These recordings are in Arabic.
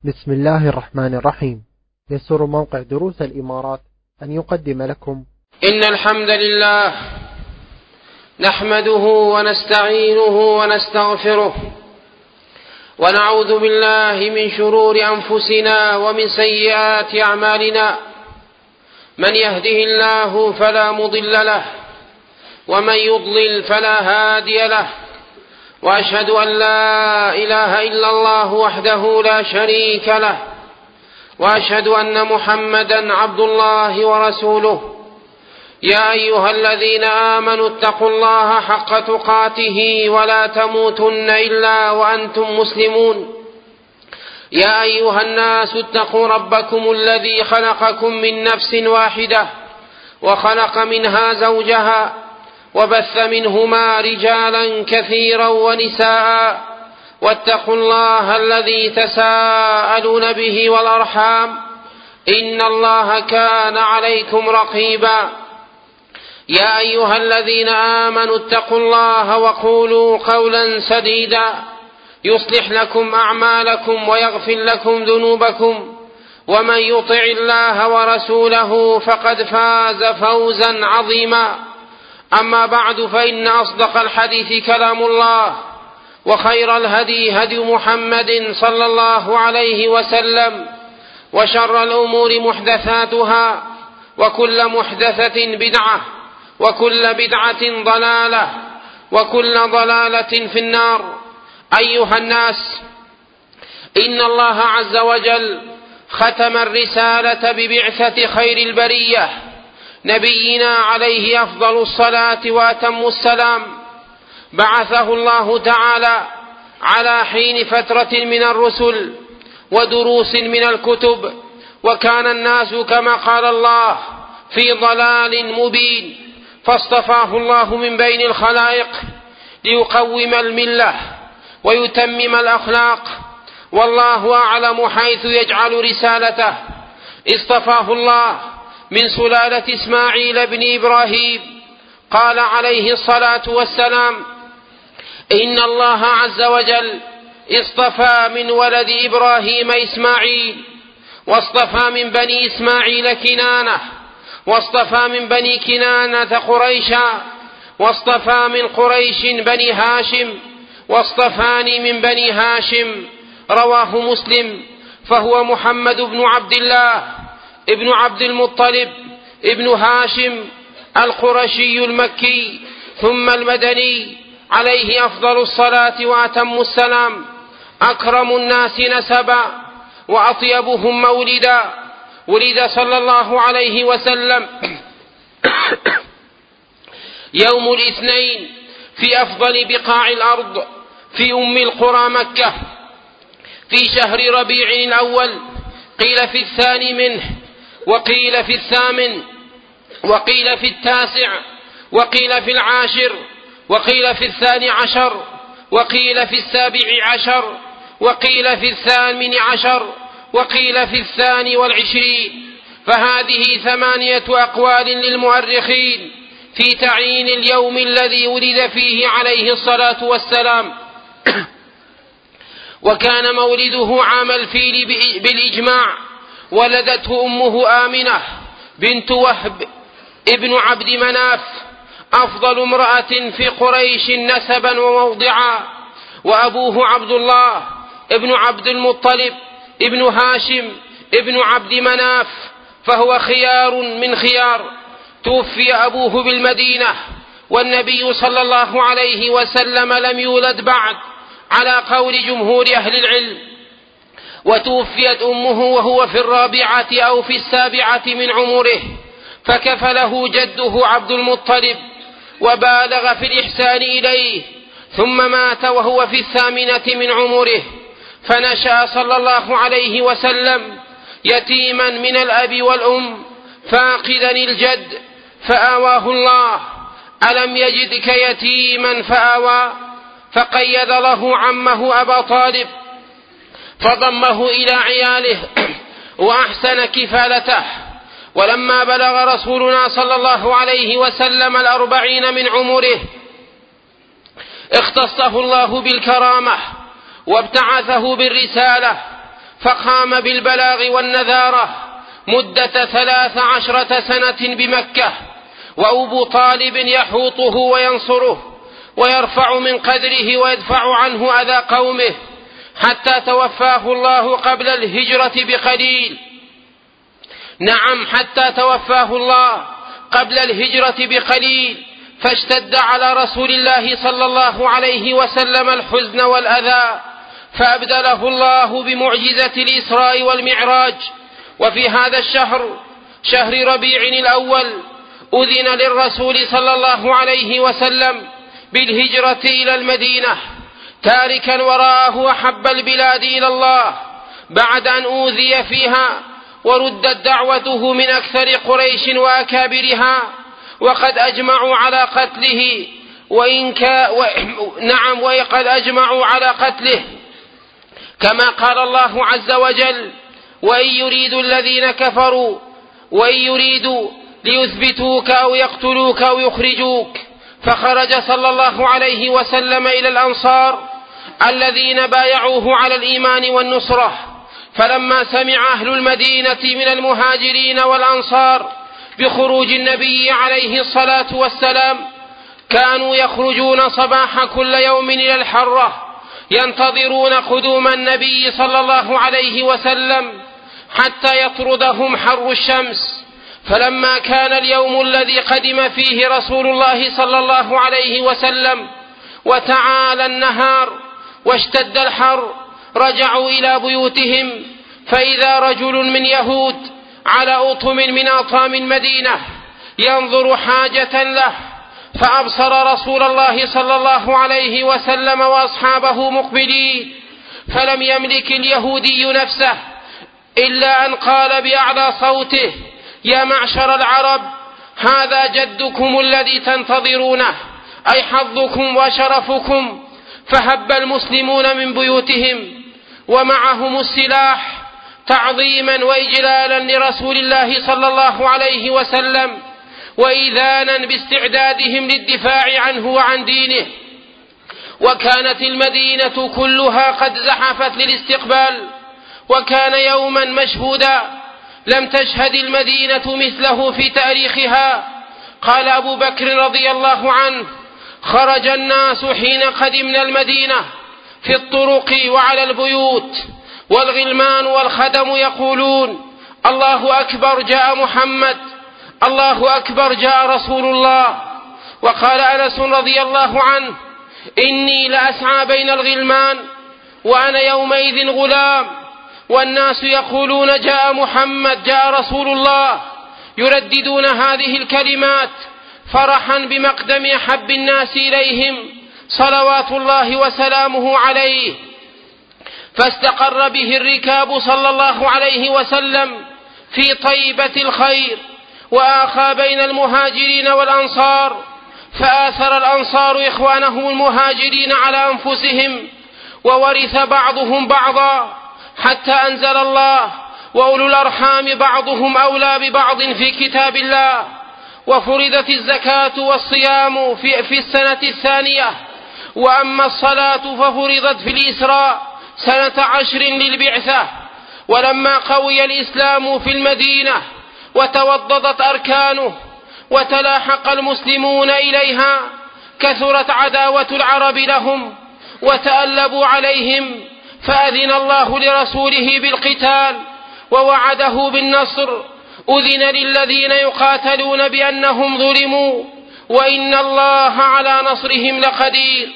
بسم الله الرحمن الرحيم. يسر موقع دروس الإمارات أن يقدم لكم إن الحمد لله نحمده ونستعينه ونستغفره ونعوذ بالله من شرور أنفسنا ومن سيئات أعمالنا. من يهده الله فلا مضل له ومن يضلل فلا هادي له، وأشهد أن لا إله إلا الله وحده لا شريك له، وأشهد أن محمدا عبد الله ورسوله. يا أيها الذين آمنوا اتقوا الله حق تقاته ولا تموتن إلا وأنتم مسلمون. يا أيها الناس اتقوا ربكم الذي خلقكم من نفس واحدة وخلق منها زوجها وبث منهما رجالا كثيرا ونساء، واتقوا الله الذي تساءلون به والأرحام إن الله كان عليكم رقيبا. يا أيها الذين آمنوا اتقوا الله وقولوا قولا سديدا يصلح لكم أعمالكم ويغفر لكم ذنوبكم، ومن يطع الله ورسوله فقد فاز فوزا عظيما. أما بعد، فإن أصدق الحديث كلام الله، وخير الهدي هدي محمد صلى الله عليه وسلم، وشر الأمور محدثاتها، وكل محدثة بدعة، وكل بدعة ضلالة، وكل ضلالة في النار. أيها الناس، إن الله عز وجل ختم الرسالة ببعثة خير البرية نبينا عليه أفضل الصلاة وأتم السلام. بعثه الله تعالى على حين فترة من الرسل ودروس من الكتب، وكان الناس كما قال الله في ضلال مبين، فاصطفاه الله من بين الخلائق ليقوم الملة ويتمم الأخلاق، والله أعلم حيث يجعل رسالته. اصطفاه الله من سلالة إسماعيل بن إبراهيم. قال عليه الصلاة والسلام: إن الله عز وجل اصطفى من ولد إبراهيم إسماعيل، واصطفى من بني إسماعيل كنانة، واصطفى من بني كنانة قريشا، واصطفى من قريش بني هاشم، واصطفاني من بني هاشم. رواه مسلم. فهو محمد بن عبد الله ابن عبد المطلب ابن هاشم القرشي المكي ثم المدني، عليه أفضل الصلاة وأتم السلام. أكرم الناس نسبا وأطيبهم مولدا. ولد صلى الله عليه وسلم يوم الاثنين في أفضل بقاع الأرض في أم القرى مكة، في شهر ربيع الأول، قيل في الثاني منه، وقيل في الثامن، وقيل في التاسع، وقيل في العاشر، وقيل في الثاني عشر، وقيل في السابع عشر، وقيل في الثامن عشر، وقيل في الثاني والعشرين. فهذه 8 أقوال للمؤرخين في تعيين اليوم الذي ولد فيه عليه الصلاة والسلام. وكان مولده عام الفيل بالإجماع. ولدته أمه آمنة بنت وهب ابن عبد مناف، أفضل امرأة في قريش نسبا وموضعا، وأبوه عبد الله ابن عبد المطلب ابن هاشم ابن عبد مناف، فهو خيار من خيار. توفي أبوه بالمدينة، والنبي صلى الله عليه وسلم لم يولد بعد على قول جمهور أهل العلم. وتوفيت أمه وهو في 4 أو في 7 من عمره، فكفله جده عبد المطلب وبالغ في الإحسان إليه، ثم مات وهو في 8 من عمره. فنشأ صلى الله عليه وسلم يتيما من الأب والأم، فاقدا الجد، فآواه الله. ألم يجدك يتيما فآوى، فقيد له عمه أبا طالب فضمه إلى عياله وأحسن كفالته. ولما بلغ رسولنا صلى الله عليه وسلم 40 من عمره، اختصه الله بالكرامة وابتعثه بالرسالة، فقام بالبلاغ والنذارة مدة 13 سنة بمكة، وأبو طالب يحوطه وينصره ويرفع من قدره ويدفع عنه أذى قومه، حتى توفاه الله قبل الهجرة بقليل. نعم، حتى توفاه الله قبل الهجرة بقليل، فاشتد على رسول الله صلى الله عليه وسلم الحزن والأذى، فأبدله الله بمعجزة الإسراء والمعراج. وفي هذا الشهر، شهر ربيع الأول، أذن للرسول صلى الله عليه وسلم بالهجرة إلى المدينة، تاركا وراءه أحب البلاد إلى الله بعد أن أوذي فيها وردت دعوته من أكثر قريش وأكابرها، وقد أجمعوا على قتله وقد أجمعوا على قتله، كما قال الله عز وجل: وإن يريدوا الذين كفروا وإن يريدوا ليثبتوك أو يقتلوك أو يخرجوك. فخرج صلى الله عليه وسلم إلى الأنصار الذين بايعوه على الإيمان والنصرة، فلما سمع أهل المدينة من المهاجرين والأنصار بخروج النبي عليه الصلاة والسلام، كانوا يخرجون صباح كل يوم إلى الحرة ينتظرون قدوم النبي صلى الله عليه وسلم حتى يطردهم حر الشمس. فلما كان اليوم الذي قدم فيه رسول الله صلى الله عليه وسلم وتعالى النهار واشتد الحر، رجعوا إلى بيوتهم، فإذا رجل من يهود على أطم من أطام المدينة ينظر حاجة له، فأبصر رسول الله صلى الله عليه وسلم وأصحابه مقبلين، فلم يملك اليهودي نفسه إلا أن قال بأعلى صوته: يا معشر العرب، هذا جدكم الذي تنتظرونه، أي حظكم وشرفكم. فهب المسلمون من بيوتهم ومعهم السلاح تعظيما وإجلالا لرسول الله صلى الله عليه وسلم، وإذانا باستعدادهم للدفاع عنه وعن دينه. وكانت المدينة كلها قد زحفت للاستقبال، وكان يوما مشهودا لم تشهد المدينة مثله في تاريخها. قال أبو بكر رضي الله عنه: خرج الناس حين قدمنا المدينة في الطرق وعلى البيوت، والغلمان والخدم يقولون: الله أكبر، جاء محمد، الله أكبر، جاء رسول الله. وقال أنس رضي الله عنه: إني لأسعى بين الغلمان وأنا يومئذ غلام، والناس يقولون: جاء محمد، جاء رسول الله، يرددون هذه الكلمات فرحا بمقدم أحب الناس إليهم صلوات الله وسلامه عليه. فاستقر به الركاب صلى الله عليه وسلم في طيبة الخير، وآخى بين المهاجرين والأنصار، فآثر الأنصار إخوانهم المهاجرين على أنفسهم، وورث بعضهم بعضا، حتى أنزل الله: وأولو الأرحام بعضهم أولى ببعض في كتاب الله. وفرضت الزكاة والصيام في السنة الثانية، وأما الصلاة ففرضت في الإسراء سنة 10 للبعثة. ولما قوي الإسلام في المدينة وتوضدت أركانه وتلاحق المسلمون إليها، كثرت عداوة العرب لهم وتألبوا عليهم، فأذن الله لرسوله بالقتال ووعده بالنصر. أذن للذين يقاتلون بأنهم ظلموا، وإن الله على نصرهم لقدير.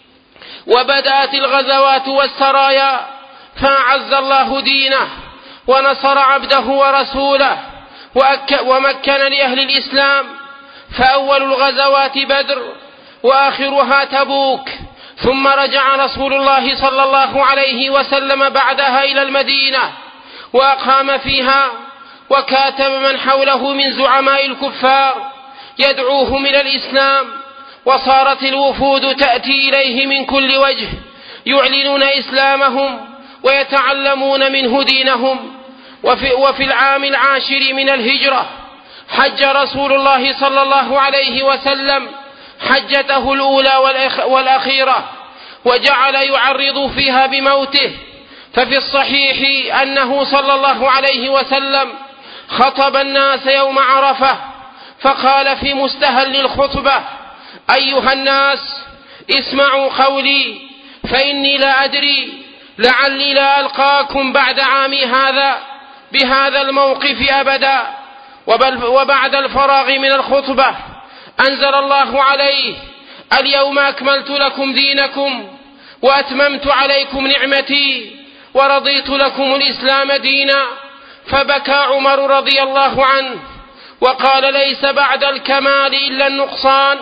وبدأت الغزوات والسرايا، فأعز الله دينه ونصر عبده ورسوله ومكن لأهل الإسلام. فأول الغزوات بدر، وآخرها تبوك. ثم رجع رسول الله صلى الله عليه وسلم بعدها إلى المدينة وأقام فيها، وكاتب من حوله من زعماء الكفار يدعوهم إلى الإسلام. وصارت الوفود تأتي إليه من كل وجه يعلنون إسلامهم ويتعلمون منه دينهم. وفي العام 10 من الهجرة حج رسول الله صلى الله عليه وسلم حجته الأولى والأخيرة، وجعل يعرض فيها بموته، ففي الصحيح أنه صلى الله عليه وسلم خطب الناس يوم عرفة فقال في مستهل الخطبة: أيها الناس، اسمعوا قولي، فإني لا أدري لعلي لا ألقاكم بعد عامي هذا بهذا الموقف أبدا. وبعد الفراغ من الخطبة أنزل الله عليه: اليوم أكملت لكم دينكم وأتممت عليكم نعمتي ورضيت لكم الإسلام دينا. فبكى عمر رضي الله عنه وقال: ليس بعد الكمال إلا النقصان.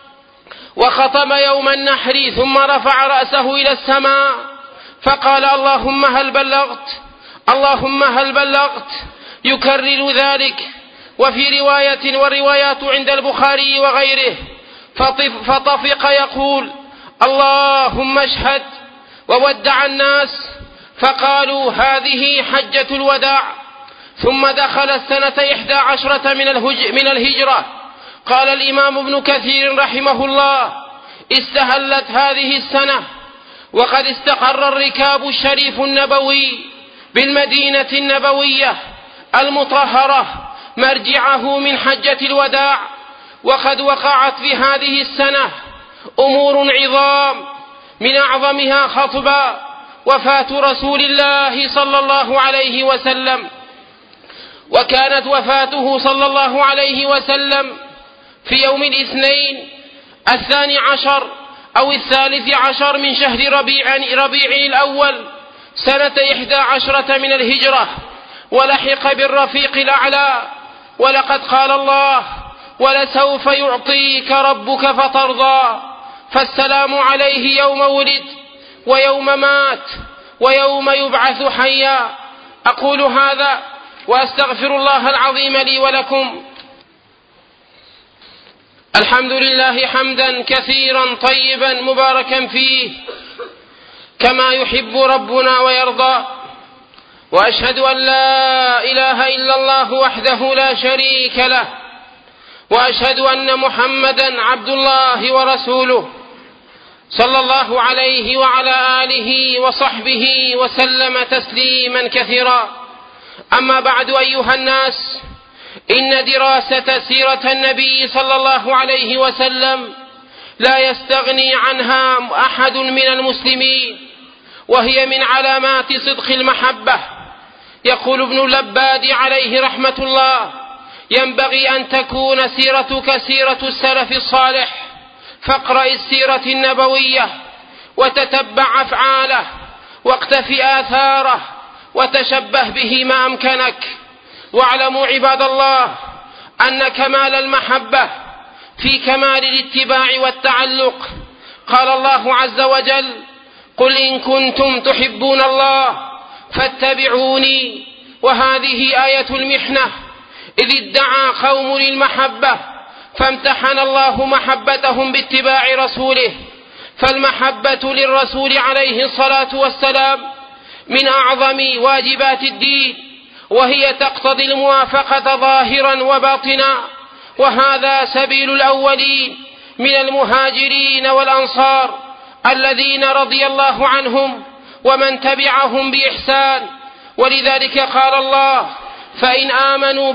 وخطب يوم النحر ثم رفع رأسه إلى السماء فقال: اللهم هل بلغت، اللهم هل بلغت، يكرر ذلك. وفي رواية والروايات عند البخاري وغيره فطفق يقول: اللهم اشهد. وودع الناس فقالوا: هذه حجة الوداع. ثم دخل السنة 11 من الهجرة. قال الإمام ابن كثير رحمه الله: استهلت هذه السنة وقد استقر الركاب الشريف النبوي بالمدينة النبوية المطهرة مرجعه من حجة الوداع. وقد وقعت في هذه السنة أمور عظام، من أعظمها خطبة وفاة رسول الله صلى الله عليه وسلم. وكانت وفاته صلى الله عليه وسلم في يوم الاثنين 12 أو 13 من شهر ربيع الأول سنة 11 من الهجرة، ولحق بالرفيق الأعلى. ولقد قال الله: ولسوف يعطيك ربك فترضى. فالسلام عليه يوم ولد ويوم مات ويوم يبعث حيا. أقول هذا وأستغفر الله العظيم لي ولكم. الحمد لله حمدا كثيرا طيبا مباركا فيه كما يحب ربنا ويرضى. وأشهد أن لا إله إلا الله وحده لا شريك له، وأشهد أن محمدا عبد الله ورسوله صلى الله عليه وعلى آله وصحبه وسلم تسليما كثيرا. أما بعد، أيها الناس، إن دراسة سيرة النبي صلى الله عليه وسلم لا يستغني عنها أحد من المسلمين، وهي من علامات صدق المحبة. يقول ابن اللباد عليه رحمة الله: ينبغي أن تكون سيرتك سيرة السلف الصالح، فاقرأ السيرة النبوية وتتبع أفعاله واقتف آثاره وتشبه به ما أمكنك. واعلموا عباد الله أن كمال المحبة في كمال الاتباع والتعلق. قال الله عز وجل: قل إن كنتم تحبون الله فاتبعوني. وهذه آية المحنة، إذ ادعى قوم للمحبة فامتحن الله محبتهم باتباع رسوله. فالمحبة للرسول عليه الصلاة والسلام من أعظم واجبات الدين، وهي تقتضي الموافقة ظاهرا وباطنا. وهذا سبيل الأولين من المهاجرين والأنصار الذين رضي الله عنهم ومن تبعهم بإحسان. ولذلك قال الله: فإن آمنوا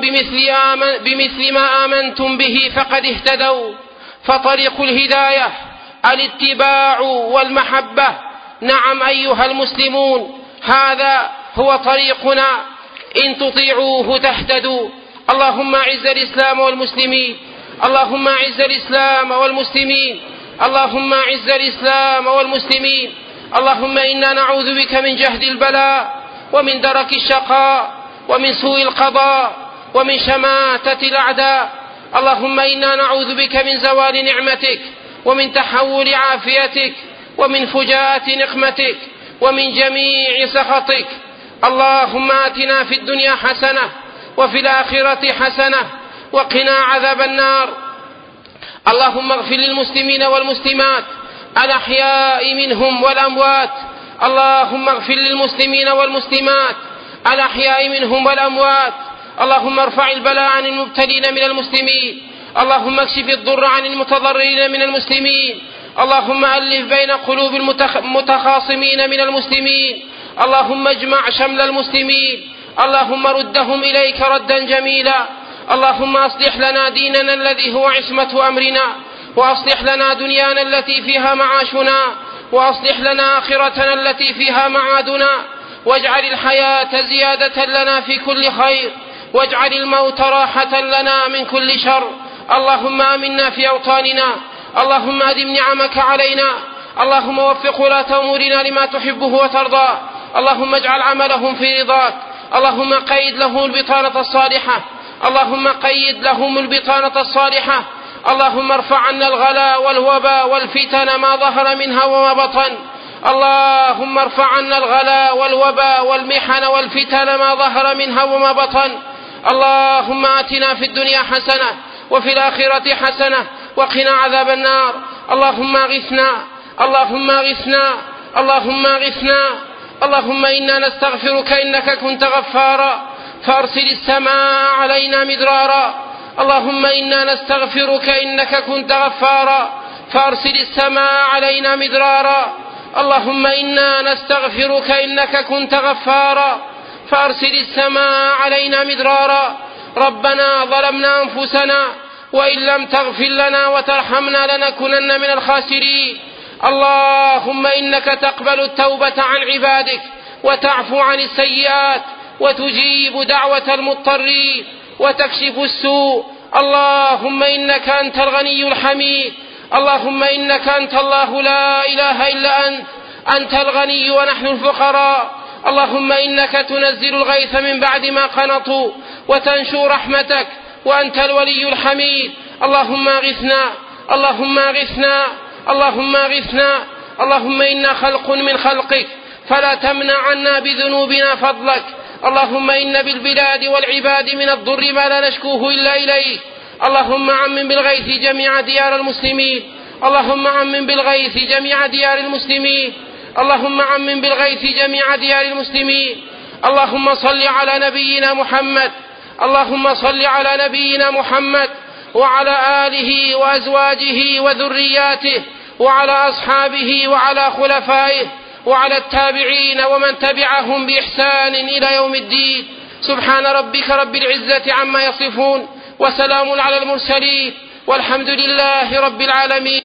بمثل ما آمنتم به فقد اهتدوا. فطريق الهداية الاتباع والمحبة. نعم أيها المسلمون، هذا هو طريقنا، إن تطيعوه تهتدوا. اللهم أعز الإسلام والمسلمين، اللهم أعز الإسلام والمسلمين، اللهم أعز الإسلام والمسلمين. اللهم إنا نعوذ بك من جهد البلاء ومن درك الشقاء ومن سوء القضاء ومن شماتة الأعداء. اللهم إنا نعوذ بك من زوال نعمتك ومن تحول عافيتك ومن فجاءة نقمتك ومن جميع سخطك. اللهم آتنا في الدنيا حسنة وفي الآخرة حسنة وقنا عذاب النار. اللهم اغفر للمسلمين والمسلمات الأحياء منهم والأموات. اللهم اغفر للمسلمين والمسلمات الأحياء منهم والأموات. اللهم ارفع البلاء عن المبتلين من المسلمين. اللهم اكشف الضر عن المتضررين من المسلمين. اللهم ألف بين قلوب المتخاصمين من المسلمين. اللهم اجمع شمل المسلمين، اللهم ردهم إليك ردا جميلا. اللهم أصلح لنا ديننا الذي هو عصمة أمرنا، وأصلح لنا دنيانا التي فيها معاشنا، وأصلح لنا آخرتنا التي فيها معادنا، واجعل الحياة زيادة لنا في كل خير، واجعل الموت راحة لنا من كل شر. اللهم آمنا في أوطاننا، اللهم أدم نعمك علينا، اللهم وفق ولاة أمورنا لما تحبه وترضى، اللهم اجعل عملهم في رضاك، اللهم قيد لهم البطانة الصالحة، اللهم قيد لهم البطانة الصالحة. اللهم ارفع عنا الغلاء والوباء والفتن ما ظهر منها وما بطن، اللهم ارفع عنا الغلاء والوباء والمحن والفتن ما ظهر منها وما بطن. اللهم آتنا في الدنيا حسنة وفي الآخرة حسنة وقنا عذاب النار. اللهم اغثنا، اللهم اغثنا، اللهم اغثنا. اللهم إنا نستغفرك إنك كنت غفارا فأرسل السماء علينا مدرارا. اللهم إنا نستغفرك إنك كنت غفارا فأرسل السماء علينا مدرارا. اللهم إنا نستغفرك إنك كنت غفارا فأرسل السماء علينا مدرارا. ربنا ظلمنا أنفسنا وإن لم تغفر لنا وترحمنا لنكونن من الخاسرين. اللهم إنك تقبل التوبة عن عبادك وتعفو عن السيئات وتجيب دعوة المضطرين وتكشف السوء. اللهم إنك أنت الغني الحميد، اللهم إنك أنت الله لا إله إلا أنت الغني ونحن الفقراء. اللهم إنك تنزل الغيث من بعد ما قنطوا وتنشر رحمتك وأنت الولي الحميد. اللهم اغثنا، اللهم اغثنا، اللهم اغثنا. اللهم إنا خلق من خلقك فلا تمنع عنا بذنوبنا فضلك. اللهم إن بالبلاد والعباد من الضر ما لا نشكوه إلا إليك. اللهم عمم بالغيث جميع ديار المسلمين، اللهم عمم بالغيث جميع ديار المسلمين، اللهم عمم بالغيث جميع ديار المسلمين. اللهم صل على نبينا محمد، اللهم صل على نبينا محمد وعلى آله وأزواجه وذرياته وعلى أصحابه وعلى خلفائه وعلى التابعين ومن تبعهم بإحسان إلى يوم الدين. سبحان ربك رب العزة عما يصفون وسلام على المرسلين والحمد لله رب العالمين.